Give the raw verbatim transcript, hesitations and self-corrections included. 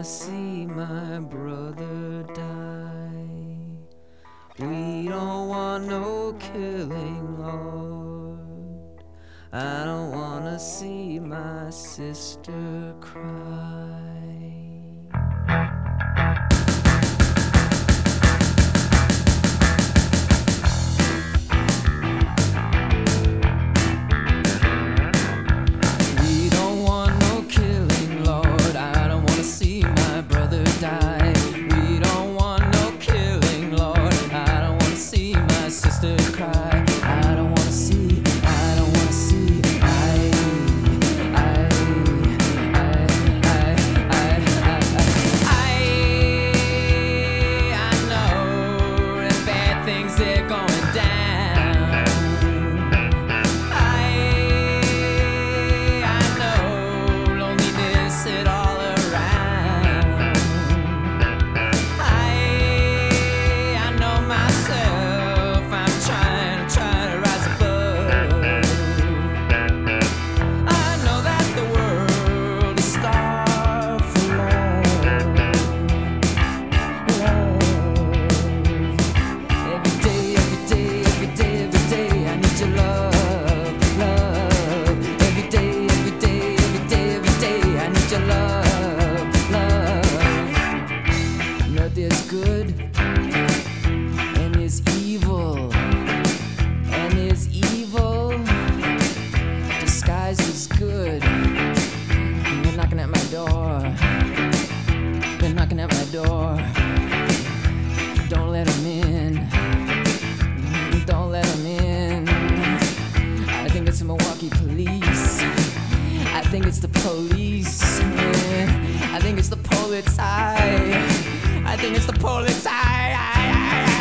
see my brother die. We don't want no killing, Lord. I don't wanna see my sister cry. There's good and there's evil, and there's evil disguised as good. And they're knocking at my door, they're knocking at my door. Don't let them in, don't let them in. I think it's the Milwaukee police, I think it's the police, I think it's the police. I think it's the police. I, I, I,